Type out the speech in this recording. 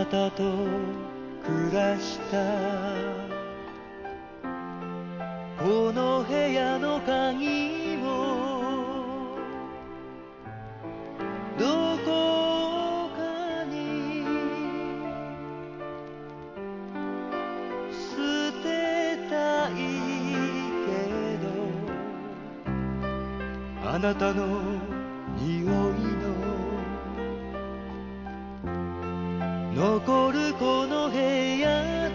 たと暮らしたこの部屋の鍵をどこかに捨てたいけどあなたの匂いの残るこの部屋